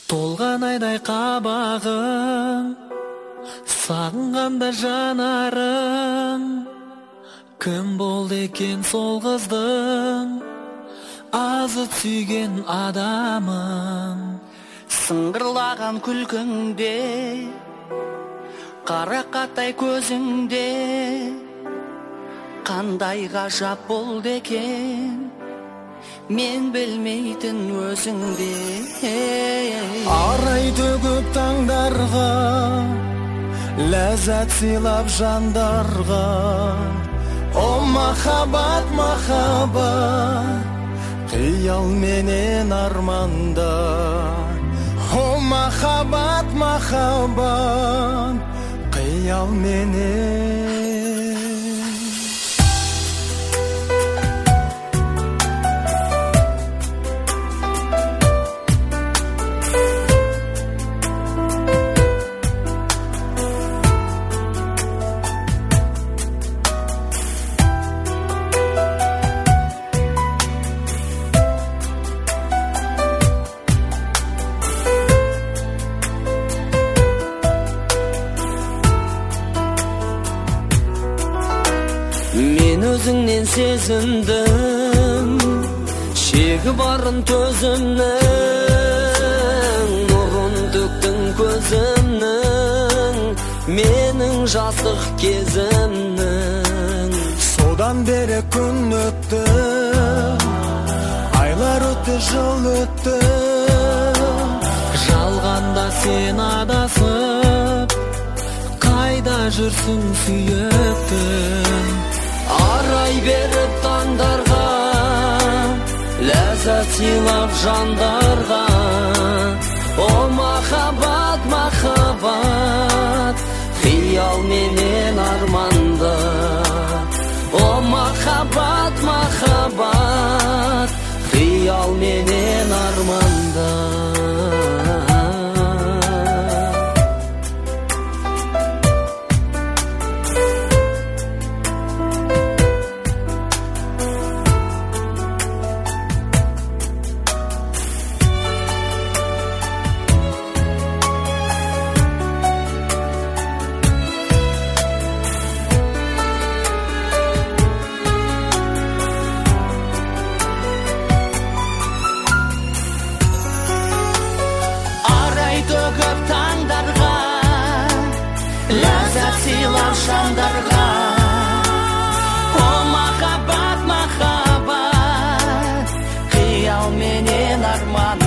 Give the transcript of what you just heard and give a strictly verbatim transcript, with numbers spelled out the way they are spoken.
Толған айдай қабағың, сағынғанда жанарың. Кім болды екен сол қыздың, азы сүйген адамың? Сыңғырлаған күлкіңде, қарақатай көзіңде, қандай ғажап болды екен, мен білмейтін өзіңде. Арай төгіп таңдарға, ләззат сыйлап жандарға. О махаббат, махаббат, қиял менен арманда. О махаббат, махаббат, қиял менен. Мен өзіңнен сезіндім, шегі барын төзімнің, нұрын төктің көзімнің, менің жастық кезімнің. Содан бері күн өтті, айлар өтті, жыл өтті. Жалғанда сен адасып, қайда жүрсің сүйіктім? Арай беріп таңдарға, ләззат сыйлап жандарға. О махаббат, махаббат, қиял менен арманда. О махаббат, махаббат, қиял менен арманда. Төгіп таңдарға, ләззат сыйлап жандарға. О махаббат, махаббат, қиял менен арман.